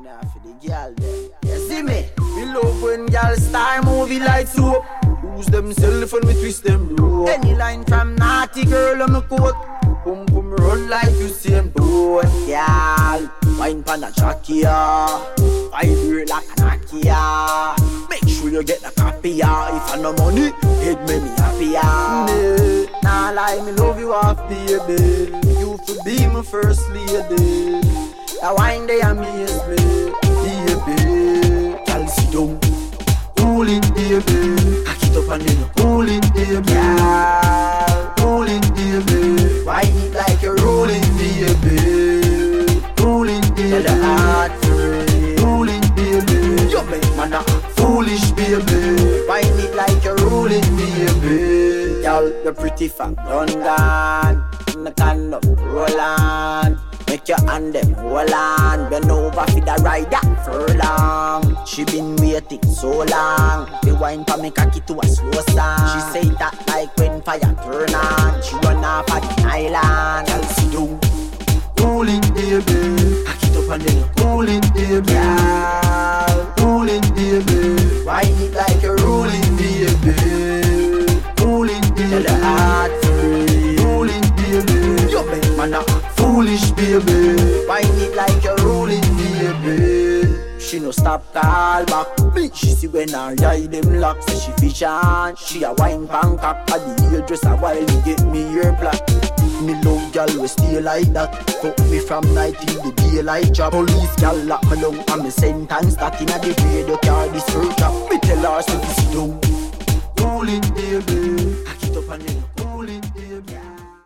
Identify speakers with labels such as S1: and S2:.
S1: now for the girl there. You see me? We love when girls star movie like soap. Use themself and we twist them rope. Any line from naughty girl on my coat. Boom boom run like you same boat. Girl, wine pan a trachea. Vibrate like an Nokia. Make sure you get the copy, yeah. If I no money, it make me happier. Nah lie, me love you off, baby. You for be my first lady. The wine they amaze me, baby. Girl, sit down, cool it, baby. Cock it up and then cool it, baby. Girl, cool it, baby. Wine it like you're rolling, baby. Cool it, baby. The heart free. Cool it, baby. You make man a foolish, baby. Wine it like you're rolling, baby. Girl, you're pretty from London. In the kind of Roland. Make your hand them hold on. Bend over for the ride that furlong. She been waiting so long. The wine pa me cocky to a slow song. She say that like when fire turn on. She run off at the island. I'll see you. Cool it, baby. Cock it up and then cool it, baby. Yeah. Cool it, baby. Wine it like you're rolling, baby. Cool it, baby. Tell the heart free. Cool it, baby. You make man a foolish, baby. Wine it like you're rolling, baby. She no stop call back me. She see when I ride them locks. Say she fish on. She a wine Bangkok. At the hairdresser while you get me ear black. Me love gal we stay like that. Fuck me from night till the daylight drop. Police gal lock me down and me sentence that inna the radio car this search up. Me tell her to sit down. Cool it, baby. Cock it up and then cool it, baby.